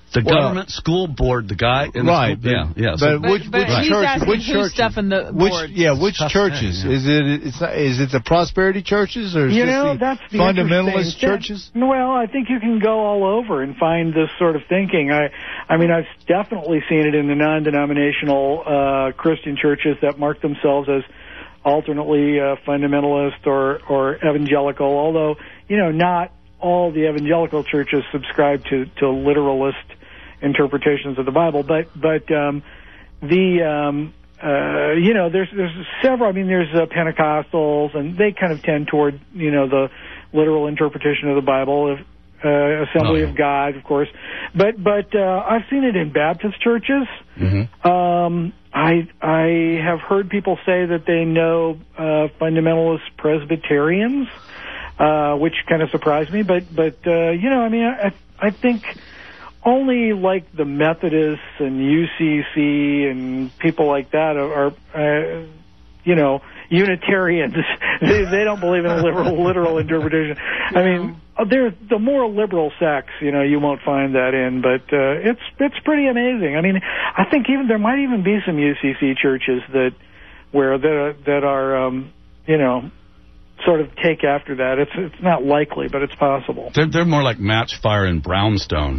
The Well, government school board, the guy in the right, school, but, yeah, yeah. But, So, which, but which he's church? asking Which who's church? stuff in the which, board. yeah, which Tough churches? thing, yeah. Is it? It's not, is it the prosperity churches or is You it know, the that's the fundamentalist interesting churches? thing. Well, I think you can go all over and find this sort of thinking. I, I mean, I've definitely seen it in the non-denominational uh, Christian churches that mark themselves as alternately uh, fundamentalist or or evangelical. Although, you know, not all the evangelical churches subscribe to to literalist interpretations of the Bible, but but um, the um, uh, you know there's there's several. I mean, there's uh, Pentecostals, and they kind of tend toward you know the literal interpretation of the Bible. Of, uh, Assembly oh, yeah. of God, of course, but but uh, I've seen it in Baptist churches. mm-hmm. Um, I I have heard people say that they know uh, fundamentalist Presbyterians, uh, which kind of surprised me. But but uh, you know, I mean, I I think only like the Methodists and U C C and people like that are, are uh, you know, Unitarians. they, they don't believe in a literal, literal interpretation. I mean, they're the more liberal sects, you know, you won't find that in, but uh, it's it's pretty amazing. I mean, I think even there might even be some U C C churches that where that that are, um, you know, sort of take after that. It's it's not likely, but it's possible. They're, they're more like Matchfire and Brownstone.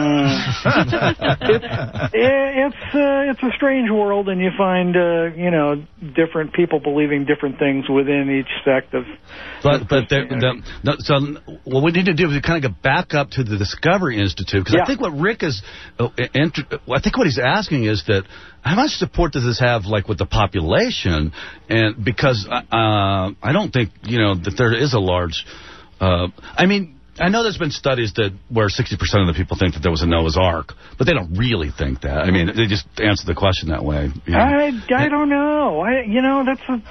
Mm. it's it's, uh, it's a strange world, and you find uh, you know different people believing different things within each sect of. But but they're, the, no, so what we need to do is kind of get back up to the Discovery Institute, because Yeah. I think what Rick is, uh, enter, I think what he's asking is that how much support does this have, like with the population, and because uh, I don't think you know that there is a large. Uh, I mean. I know there's been studies that where sixty percent of the people think that there was a Noah's Ark, but they don't really think that. I mean, they just answer the question that way. You know? I, I don't know. I you know that's a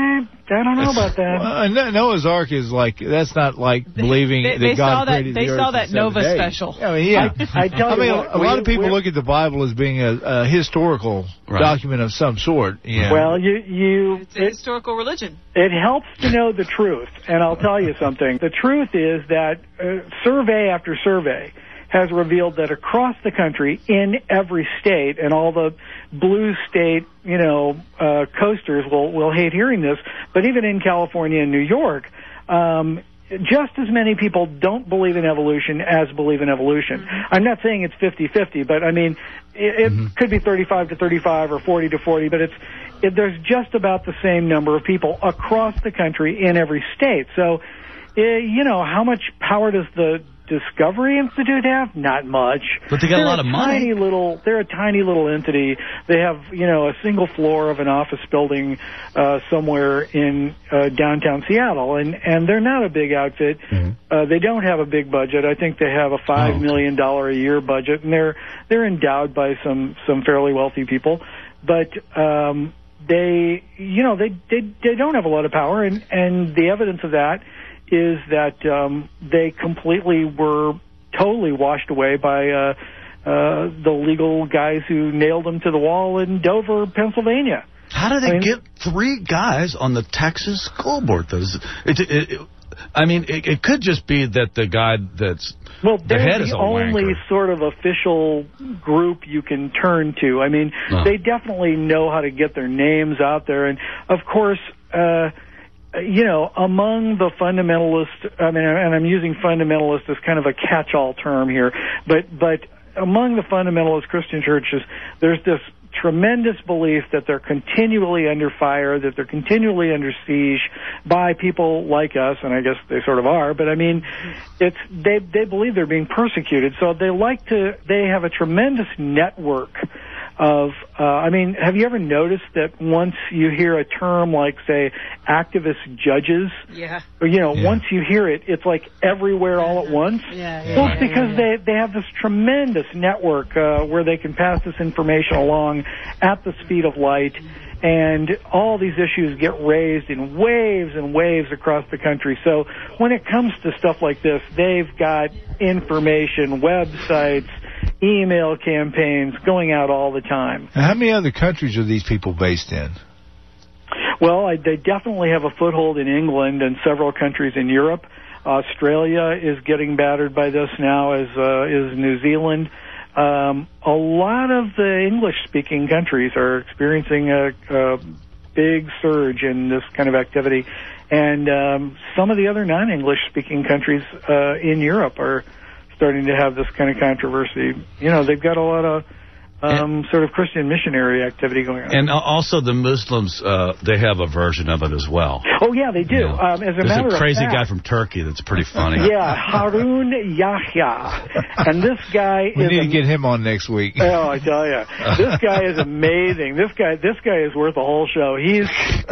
I don't know about that. Well, no- Noah's Ark is like that's not like believing they, that they God saw that created they the saw earth that in seven Nova days. special. I mean, yeah. I, I tell I you mean, what, a lot we- of people we're- look at the Bible as being a, a historical Right. document of some sort. You know. Well, you you It's a historical religion. It helps to know the truth, and I'll tell you something. The truth is that uh, survey after survey has revealed that across the country, in every state, and all the blue state, you know, uh, coasters will will hate hearing this, but even in California and New York, um, just as many people don't believe in evolution as believe in evolution. Mm-hmm. I'm not saying it's fifty-fifty, but I mean, it, it mm-hmm. could be thirty-five to thirty-five or forty to forty, but it's it, there's just about the same number of people across the country in every state. So, uh, you know, how much power does the Discovery Institute have? Not much. But they got they're a lot of money. Tiny little, they're a tiny little entity. They have, you know, a single floor of an office building uh, somewhere in uh, downtown Seattle, and and they're not a big outfit. Mm-hmm. Uh, they don't have a big budget. I think they have a five oh, okay. million dollar a year budget, and they're they're endowed by some some fairly wealthy people, but. Um, They, you know, they, they they don't have a lot of power, and, and the evidence of that is that um, they completely were totally washed away by uh, uh, the legal guys who nailed them to the wall in Dover, Pennsylvania. How do they I mean, get three guys on the Texas school board? Those, it, it, it, I mean, it, it could just be that the guy that's well, the head is the a only wanker. Sort of official group you can turn to. I mean, uh. they definitely know how to get their names out there, and of course, uh, you know, among the fundamentalists. I mean, and I'm using fundamentalist as kind of a catch-all term here, but but among the fundamentalist Christian churches, there's this tremendous belief that they're continually under fire, that they're continually under siege by people like us, and I guess they sort of are, but I mean, it's they they believe they're being persecuted, so they like to, they have a tremendous network of, uh, I mean, have you ever noticed that once you hear a term like, say, activist judges, yeah, or, you know, yeah. once you hear it, it's like everywhere all at once? Yeah, yeah, well, yeah, it's because yeah, yeah. they, they have this tremendous network uh, where they can pass this information along at the speed of light, and all these issues get raised in waves and waves across the country. So when it comes to stuff like this, they've got information, websites, email campaigns going out all the time. Now, how many other countries are these people based in? Well, I, they definitely have a foothold in England and several countries in Europe. Australia is getting battered by this now, as uh, is New Zealand. um, a lot of the English-speaking countries are experiencing a, a big surge in this kind of activity, and um, some of the other non-English-speaking countries uh, in Europe are starting to have this kind of controversy. You know, they've got a lot of um, sort of Christian missionary activity going on. And also the Muslims, uh, they have a version of it as well. Oh, yeah, they do. Yeah. Um, as a There's matter a crazy of fact, guy from Turkey that's pretty funny. Yeah, Harun Yahya. And this guy we is... We need to get him on next week. Oh, I tell you. This guy is amazing. This guy this guy is worth a whole show. He's...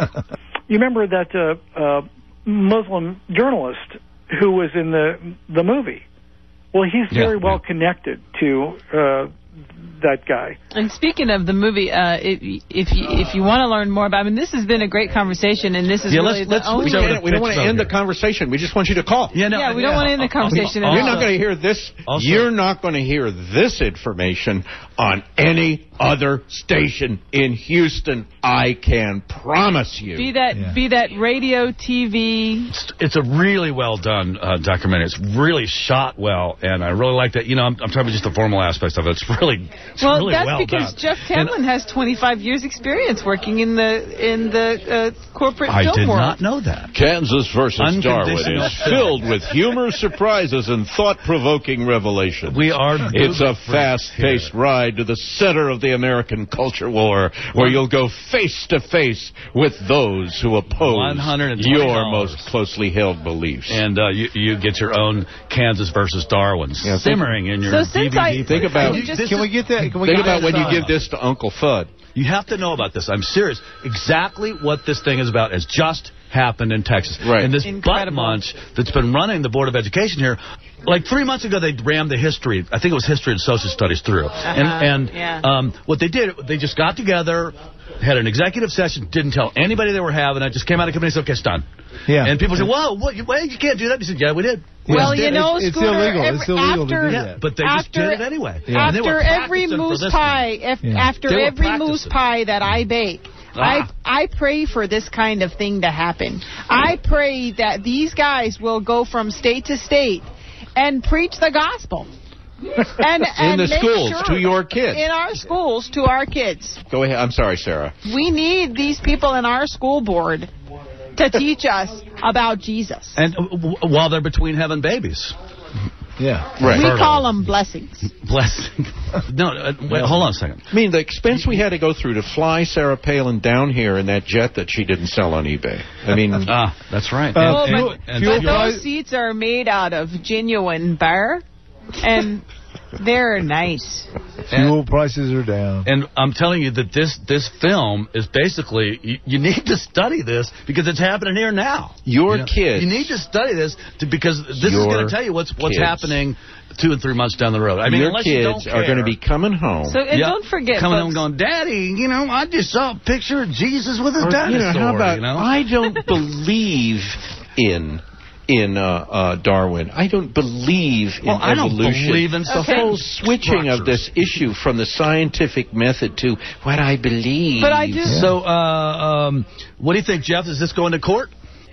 You remember that uh, uh, Muslim journalist who was in the the movie? Well, he's very yeah, well yeah. connected to... Uh, that guy. And speaking of the movie, uh, if, if you if you want to learn more about, I mean, this has been a great conversation, and this is yeah, really let's, the let's, only... We don't, we don't want to end the conversation. We just want you to call. Yeah, no, yeah we yeah. don't want to end the conversation. You're not going to hear this. Also, you're not going to hear this information on any other station in Houston. I can promise you. Be that yeah. be that radio, T V. It's, it's a really well done uh, documentary. It's really shot well, and I really like that. You know, I'm, I'm talking about just the formal aspects of it. It's really it's well, really that's well because done. Jeff Tamlin and, has twenty-five years experience working in the in the uh, corporate I film did world. not know that. Kansas versus Darwin is filled with humor, surprises, and thought-provoking revelations. We are. It's a fast-paced ride to the center of the American culture war, where you'll go face to face with those who oppose your most closely held beliefs. And uh, you, you get your own Kansas versus Darwin yeah, simmering in your so D V D. I, think about just, can we get that? Can we think get about when you give this to Uncle Fudd. You have to know about this. I'm serious. Exactly what this thing is about has just happened in Texas. Right. And this Incredible. butt munch that's been running the Board of Education here, like three months ago, they rammed the history, I think it was history and social studies through. Uh-huh. And, and yeah. um, what they did, they just got together, had an executive session, didn't tell anybody they were having it, just came out of committee and said, okay, it's done. Yeah. And people said, whoa, what, you, well, you can't do that. He said, yeah, we did. Well, you know, it's, it's Scooter, illegal. Every, it's illegal after, to do yeah, that. but they after, just did it anyway. Yeah. After every moose pie, if, yeah. after every moose pie that I bake, Ah. I I pray for this kind of thing to happen. I pray that these guys will go from state to state and preach the gospel. And, and in the make schools sure to your kids. In our schools to our kids. Go ahead. I'm sorry, Sarah. We need these people in our school board to teach us about Jesus. And uh, w- while they're between having babies. Yeah. Right. We call them blessings. Blessing. No, uh, wait, hold on a second. I mean, the expense we had to go through to fly Sarah Palin down here in that jet that she didn't sell on eBay. I mean... ah, that's right. Uh, and, well, and, but, and, but and those seats are made out of genuine burr, and they're nice. Fuel and, prices are down. And I'm telling you that this this film is basically, you, you need to study this because it's happening here now. Your you know? kids. You need to study this to, because this is going to tell you what's what's kids. happening two and three months down the road. I mean, your unless kids you don't are going to be coming home. So, and yep. don't forget, coming folks, home going, Daddy, you know, I just saw a picture of Jesus with a or, dinosaur. You know, how about, you know? I don't believe in... in uh, uh, Darwin. I don't believe in well, I evolution. Don't believe in the okay. whole switching structures. of this issue from the scientific method to what I believe. But I do. Yeah. So, uh, um, what do you think, Jeff? Is this going to court?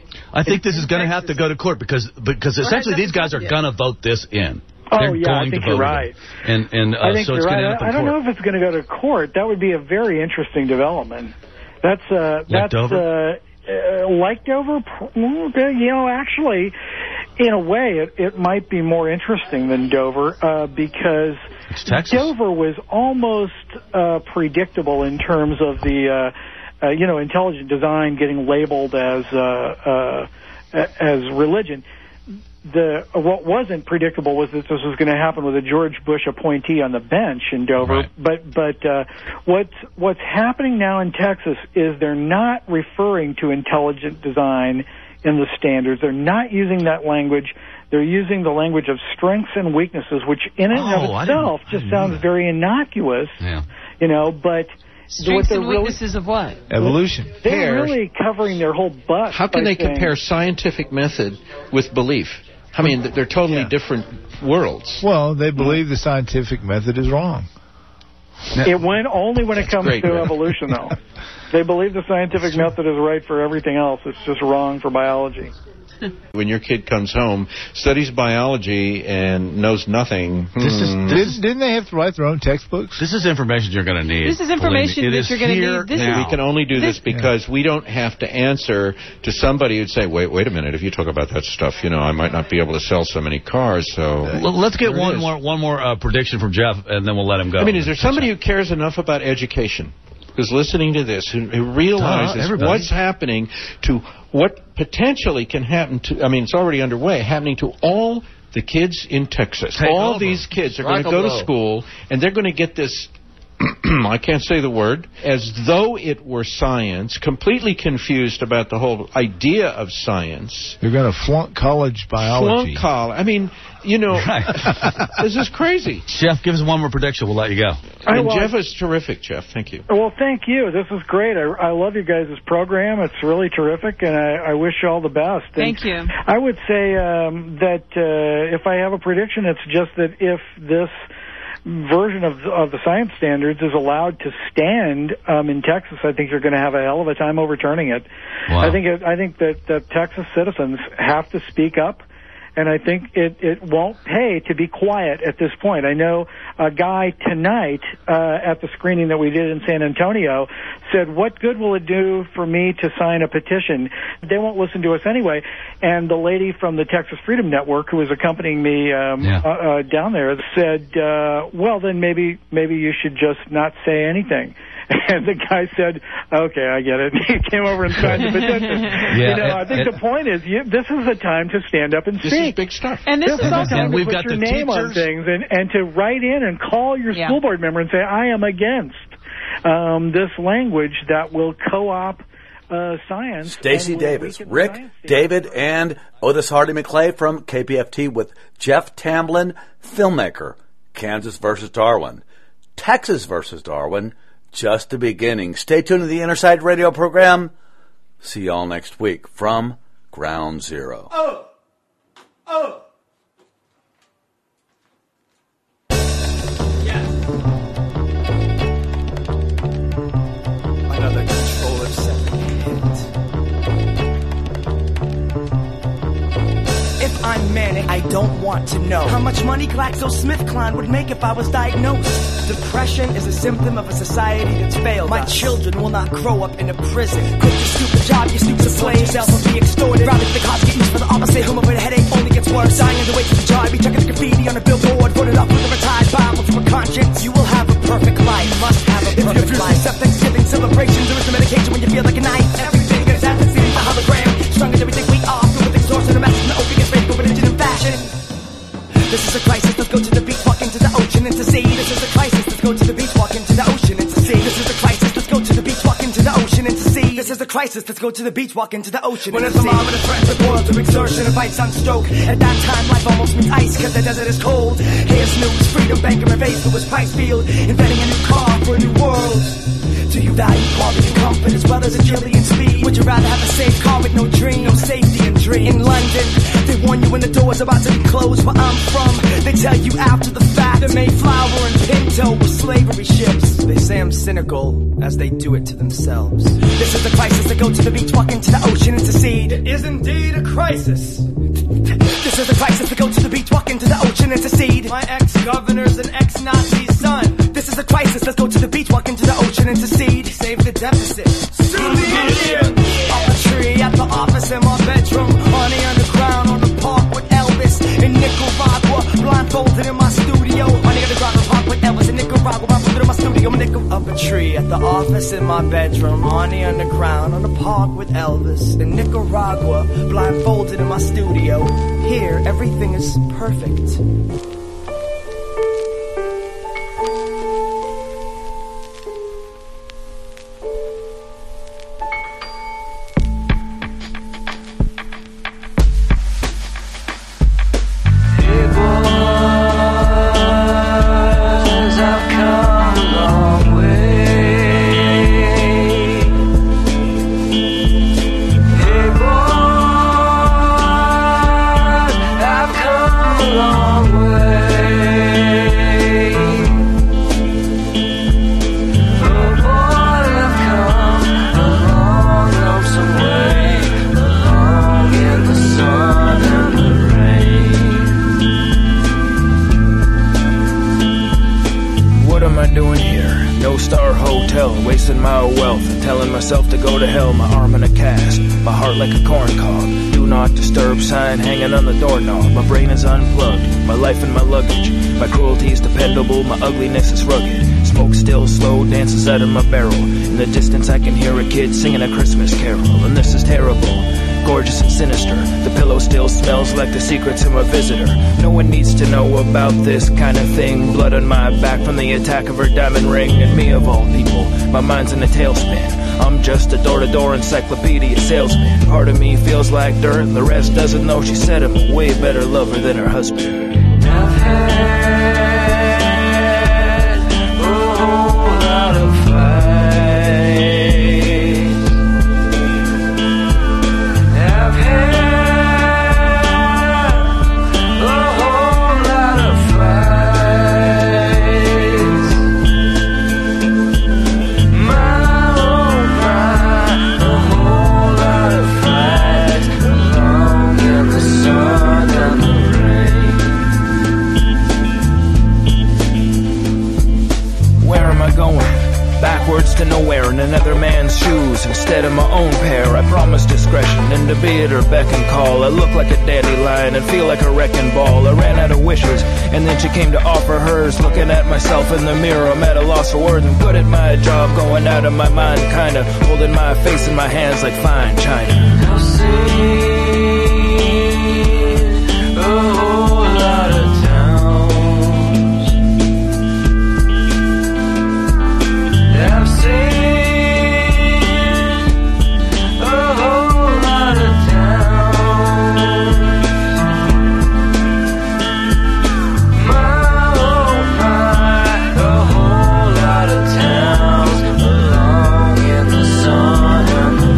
I think this is going to have to go to court because because essentially these guys are going to vote this in. Oh, They're yeah, going I think to vote you're right. And, and, uh, I think so you're it's right. going to end up in I don't court. know if it's going to go to court. That would be a very interesting development. That's, uh, that's, Dover? uh, uh, like Dover, you know, actually, in a way, it, it might be more interesting than Dover uh, because Dover was almost uh, predictable in terms of the, uh, uh, you know, intelligent design getting labeled as uh, uh, as religion. The what wasn't predictable was that this was going to happen with a George Bush appointee on the bench in Dover. Right. But but uh, what's what's happening now in Texas is they're not referring to intelligent design in the standards. They're not using that language. They're using the language of strengths and weaknesses, which in and oh, of itself just sounds that. very innocuous. Yeah. You know, but strengths and weaknesses really, of what? Evolution. They're really covering their whole butt. How can they saying, compare scientific method with belief? I mean, they're totally yeah. different worlds. Well, they believe the scientific method is wrong. It went only when it comes great, to Greg. evolution, though. They believe the scientific method is right for everything else. It's just wrong for biology. When your kid comes home, studies biology, and knows nothing. This is, hmm. didn't, didn't they have to write their own textbooks? This is information you're going to need. This is information that you're going to need. This And is, we can only do this, this because yeah. we don't have to answer to somebody who'd say, wait, wait a minute, if you talk about that stuff, you know, I might not be able to sell so many cars, so... Well, let's get one more, one more uh, prediction from Jeff, and then we'll let him go. I mean, is there somebody who cares enough about education, who's listening to this, who, who realizes uh, what's happening to what potentially can happen to, I mean, it's already underway, happening to all the kids in Texas. Take all over. these kids are Rock going to go blow. to school, and they're going to get this, I can't say the word, as though it were science, completely confused about the whole idea of science. They're going to flunk college biology. Flunk college. I mean, you know, this is crazy. Jeff, give us one more prediction. We'll let you go. I mean, well, Jeff is terrific, Jeff. Thank you. Well, thank you. This is great. I, I love you guys' program. It's really terrific, and I, I wish you all the best. Thank and you. I would say um, that uh, if I have a prediction, it's just that if this version of the, of the science standards is allowed to stand um, in Texas, I think you're going to have a hell of a time overturning it. Wow. I think it, I think that, that Texas citizens have to speak up. And I think it, it won't pay to be quiet at this point. I know a guy tonight uh, at the screening that we did in San Antonio said, what good will it do for me to sign a petition? They won't listen to us anyway. And the lady from the Texas Freedom Network, who was accompanying me um, yeah. uh, uh, down there, said, uh, well, then maybe maybe you should just not say anything. And the guy said, okay, I get it. He came over and signed the petition. Yeah, you know, it, I think it, the point is, you, this is the time to stand up and This speak. is big stuff. And this This is is the also... time to we've put got your the name on teachers. things and, and to write in and call your Yeah. school board member and say, I am against um, this language that will co-op uh, science. Stacey and will Davis, weaken Rick, science. David, and Otis Hardy McClay from K P F T with Jeff Tamblyn, filmmaker. Kansas versus Darwin. Texas versus Darwin. Just the beginning. Stay tuned to the Inner Sight Radio program. See y'all next week from Ground Zero. Oh! Oh! Another controller second hit. If I'm manic, I don't want to know how much money GlaxoSmithKline would make if I was diagnosed. Depression is a symptom of a society that's failed. My us. Children will not grow up in a prison. Quit your stupid job, you stupid slave. Yourself will be extorted. Robbing the cops, get used for the opposite. Whom over the headache only gets worse. Dying on the way to the job, be chucking the graffiti on a billboard. Voted off with a retired Bible to a conscience. You will have a perfect life. You must have a if perfect life. If you refuse to Thanksgiving celebrations, there is the medication when you feel like a knife. Everything is at the scene, the hologram. Stronger than we think we are. Through with extortion, a message, the opiates, radio, religion, and fashion. This is a crisis, let's go to the beach, walk into the ocean and to sea. This is a crisis, let's go to the beach, walk into the ocean and to sea. This is a crisis, let's go to the beach, walk into the ocean and to sea. This is a crisis, let's go to the beach, walk into the ocean and to sea. When a thermometer threatens the boil to exertion and bites on stroke. At that time, life almost means ice, cause the desert is cold. Here's news, freedom, banker, and base, Lewis Pricefield, inventing a new car for a new world. Do you value quality and comfort as well as agility and speed? Would you rather have a safe car with no dream, no safety and dream? In London, they warn you when the door's about to be closed. Where I'm from, they tell you after the fact. The Mayflower and Pinto were slavery ships. They say I'm cynical as they do it to themselves. This is a crisis, to go to the beach, walk into the ocean and to sea. It is indeed a crisis. This is a crisis, to go to the beach, walk into the ocean and to seed. My ex-governor's an ex-Nazi son. This is a crisis, let's go to the beach, walk into the ocean and to seed. Save the deficit. Sue the idiot! Off a tree at the office in my bedroom. On the underground, on the park with Elvis. In Nicaragua, blindfolded in my studio. On the underground, park with Elvis in Nicaragua, blindfolded in my studio. Nickel up a tree at the office in my bedroom. On the underground, on the park with Elvis. In Nicaragua, blindfolded in my studio. Here, everything is perfect. Long way. myself to go to hell, my arm in a cast, my heart like a corn cob. Do not disturb sign hanging on the doorknob. My brain is unplugged, my life and my luggage. My cruelty is dependable, my ugliness is rugged. Smoke still slow dances out of my barrel. In the distance I can hear a kid singing a Christmas carol. And this is terrible, gorgeous and sinister. The pillow still smells like the secrets of a visitor. No one needs to know about this kind of thing. Blood on my back from the attack of her diamond ring. And me of all people, my mind's in a tailspin. I'm just a door-to-door encyclopedia salesman. Part of me feels like dirt, and the rest doesn't know she said I'm a way better lover than her husband. I've had a whole lot of fights. I've had a whole lot of fights. My, oh my, a whole lot of fights. Along in the sun and the rain. Where am I going? Backwards to nowhere in another man's shoes instead of my own pair. I promise discretion and to be at her beck and call. I look like a dandelion and feel like a wrecking ball. I ran out of wishes and then she came to offer hers. Looking at myself in the mirror, I'm at a loss for words. I'm good at my job, going out of my mind kinda, holding my face in my hands like fine china. I've seen a whole lot of towns. I've seen a whole lot of towns. My, oh my, a whole lot of towns. Along in the sun and the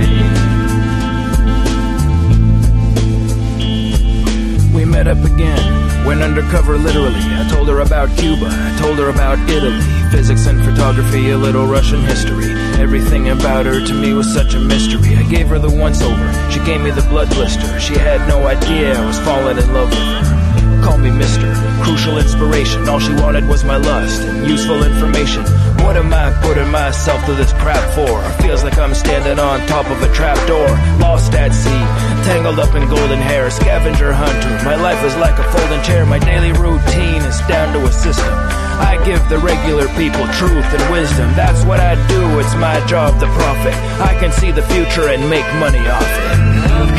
rain. We met up again, went undercover literally. I told her about Cuba, I told her about Italy. Physics and photography, a little Russian history. Everything about her to me was such a mystery. I gave her the once over, she gave me the blood blister. She had no idea I was falling in love with her. Call me mister, crucial inspiration. All she wanted was my lust and useful information. What am I putting myself through this crap for? It feels like I'm standing on top of a trapdoor. Lost at sea, tangled up in golden hair. Scavenger hunter, my life is like a folding chair. My daily routine is down to a system. I give the regular people truth and wisdom. That's what I do, it's my job to profit. I can see the future and make money off it. I've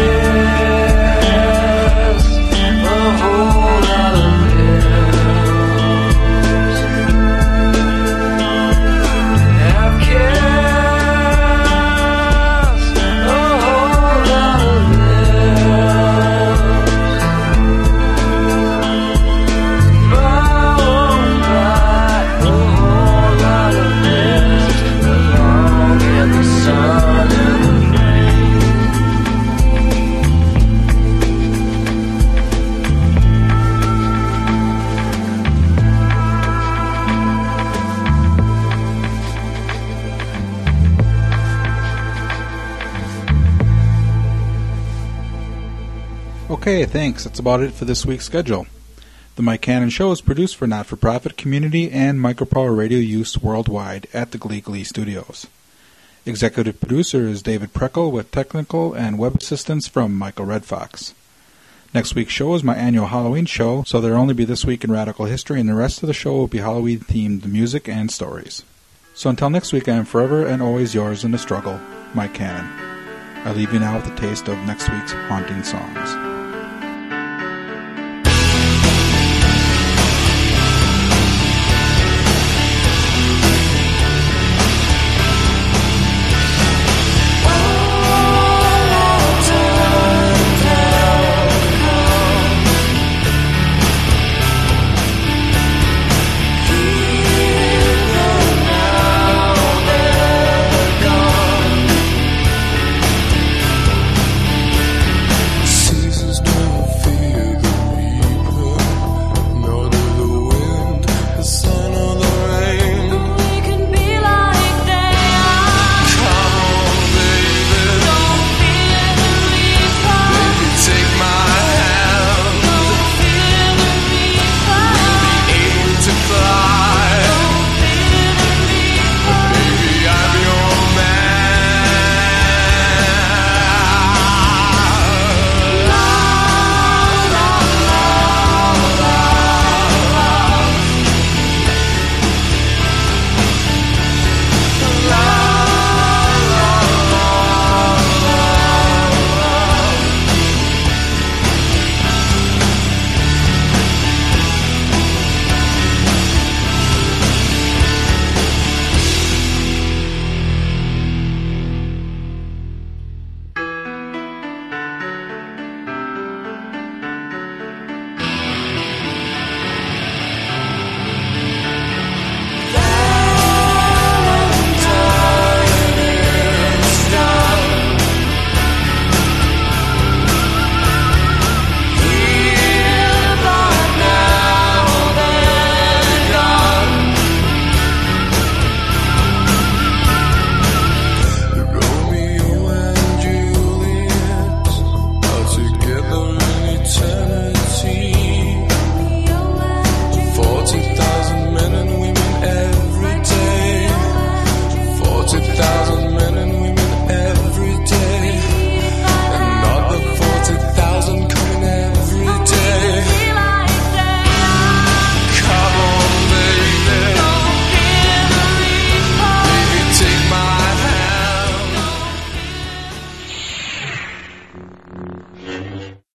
kissed a whole lot of pills. I've kissed a whole lot of Okay, thanks. That's about it for this week's schedule. The Mike Cannon Show is produced for not-for-profit, community, and micropower radio use worldwide at the Glee Glee Studios. Executive producer is David Preckle with technical and web assistance from Michael Redfox. Next week's show is my annual Halloween show, so there'll only be This Week in Radical History, and the rest of the show will be Halloween-themed music and stories. So until next week, I am forever and always yours in the struggle, Mike Cannon. I leave you now with a taste of next week's haunting songs.